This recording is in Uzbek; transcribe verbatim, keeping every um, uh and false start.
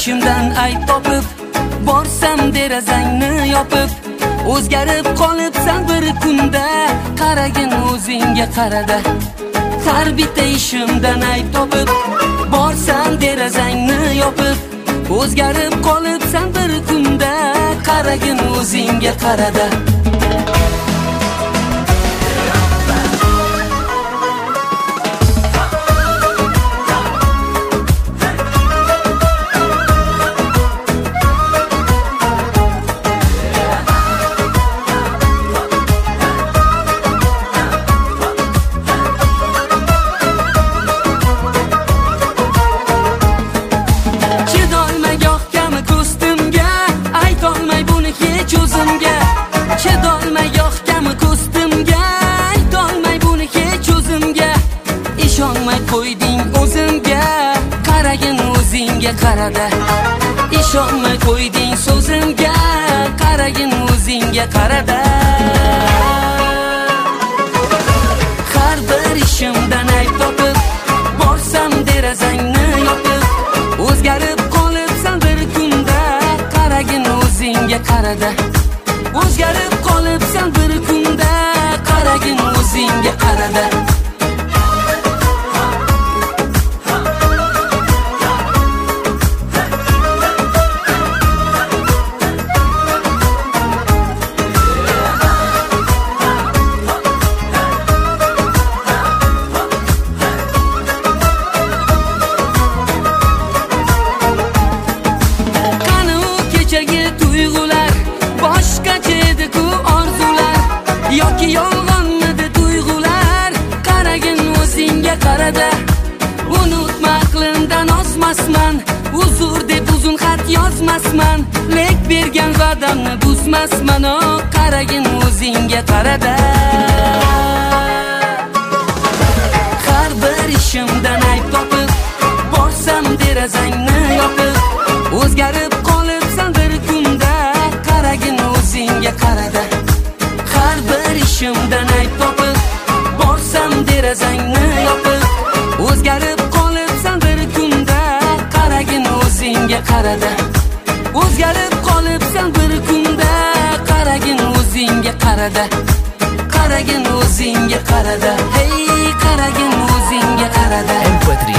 ishimdan ayb topib, borsam derazangni yopib, o'zgarib qolibsan bir kunda, qaragin o'zingga qarada. Har bitta ishimdan ayb topib, borsam derazangni yopib, o'zgarib qolibsan bir kunda, qaragin o'zingga qarada. Chidolmay yoqgami ko'stimga, aytolmay buni hech o'zimga. Ishonmay qo'yding o'zimga, qaragin o'zingga qarada. Ishonmay qo'yding so'zimga, qaragin o'zingga qarada. Har bir ishimdan ayb topib, borsam derazangni yopib, o'zgarib qolibsan bir kunda, qaragin o'zingga qarada. O'zgarib qolibsan bir kunda, qaragin o'zingga qarada. Qani u kechagi tuyg'ular, boshqacha edi-ku orzular, yoki yolg'onmidi tuyg'ular, qaragin o'zingga qarada. Unutma aqlimdan ozmasman, uzr deb uzun xat yozmasman, lek bergan va'damni buzmasman, o qaragin o'zingga qarada. Har bir ishimdan ayb topib, borsam derazangni yopib, o'zgarib qolibsan bir kunda, qaragin o'zingga qarada. Har bir ishimdan ayb topib, borsam derazangni yopib, o'zgarib qolibsan bir kunda, qaragin o'zingga qarada. O'zgarib qolibsan bir kunda, qaragin o'zingga qarada. Qaragin o'zingga qarada. Hey, qaragin o'zingga qarada. M P три